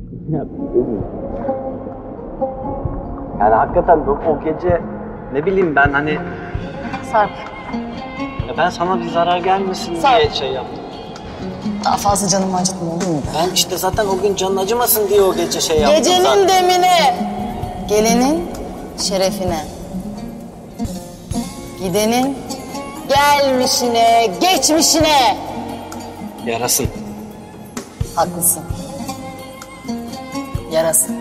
Ya, yani hakikaten o gece ne bileyim ben hani... Sarp. Ya ben sana bir zarar gelmesin Sarp. diye şey yaptım. Daha fazla canımı acıtma olur mu? Ben işte zaten o gün canın acımasın diye o gece şey yaptım. Gecenin zaten. demine, gelenin şerefine, gidenin gelmişine, geçmişine. Yarasın. Haklısın. Yarasın.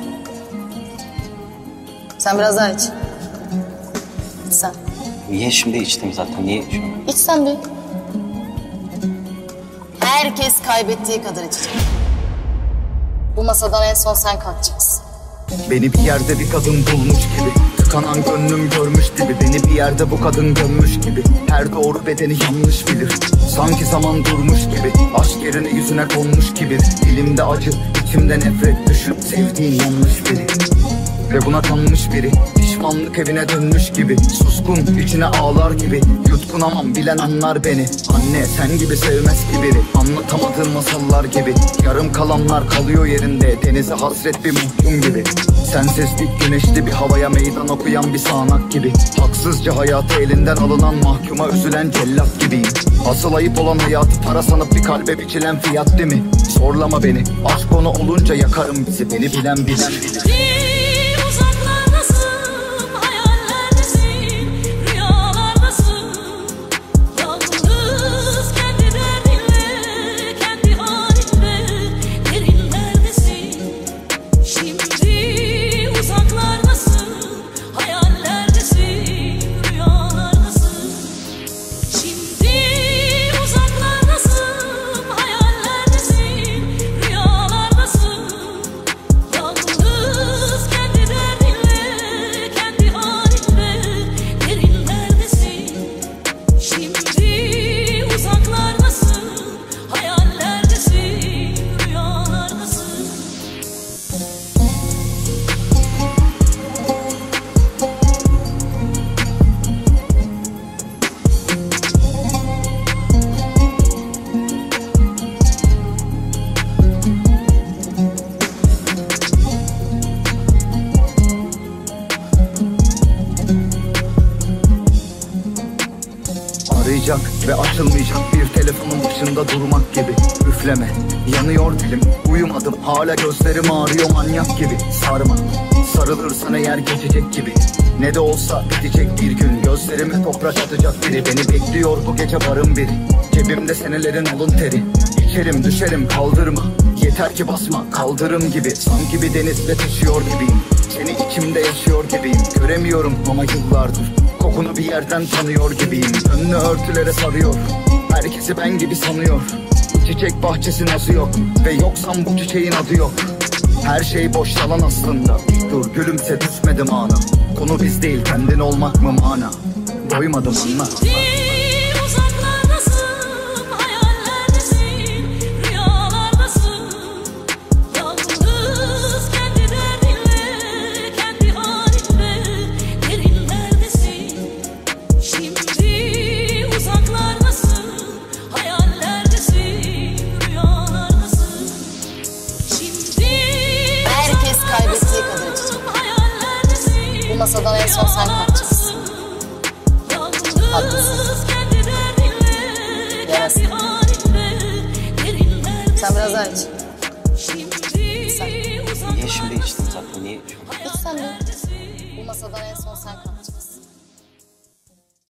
Sen biraz daha iç. İç sen. Niye şimdi içtim zaten? Niye içiyorum? İç sen bir. Herkes kaybettiği kadar içecek. Bu masadan en son sen kalkacaksın. Beni bir yerde bir kadın bulmuş gibi, tıkanan gönlüm görmüş gibi, beni bir yerde bu kadın gömmüş gibi. Her doğru bedeni yanlış bilir, sanki zaman durmuş gibi. Aşk yerine yüzüne konmuş gibi. Dilimde acı, içimde nefret, düşün sevdiğin yanlış biri. Ve buna kanmış biri, pişmanlık evine dönmüş gibi. Suskun, içine ağlar gibi, yutkunamam bilen anlar beni. Anne sen gibi sevmez ki biri, anlatamadığım masallar gibi. Yarım kalanlar kalıyor yerinde, denize hasret bir mahkum gibi. Sensizlik güneşli bir havaya meydan okuyan bir sağanak gibi. Haksızca hayatı elinden alınan mahkuma üzülen cellat gibiyim. Asıl ayıp olan hayatı para sanıp bir kalbe biçilen fiyat değil mi? Zorlama beni, aşk konu olunca yakarım bizi. Beni bilen bilen bilir. Arayacak ve açılmayacak bir telefonun başında durmak gibi. Üfleme, yanıyor dilim, uyumadım hala gözlerim ağrıyor manyak gibi. Sarma, sarılırsan eğer geçecek gibi. Ne de olsa bitecek bir gün, gözlerime toprak atacak biri. Beni bekliyor bu gece varım biri, cebimde senelerin alın teri. İçerim düşerim kaldırma, yeter ki basma kaldırım gibi. Sanki bir denizde taşıyor gibiyim, seni içimde yaşıyor gibiyim. Göremiyorum ama yıllardır kokunu bir yerden tanıyor gibiyim. Önünü örtülere sarıyor, herkesi ben gibi sanıyor. Çiçek bahçesi nasıl yok ve yoksam bu çiçeğin adı yok. Her şey boş yalan aslında, dur gülümse düşmedim ana. Konu biz değil kendin olmak mı mana? Doymadım anla. Kaybettiği kadar içecek. Bu masadan en son sen kalkacaksın. Haklısın. Yarasın. Sen biraz daha iç. Sen. Niye şimdi içtim zaten? Niye içiyorum? İç sen de. Bu masadan en son sen kalkacaksın.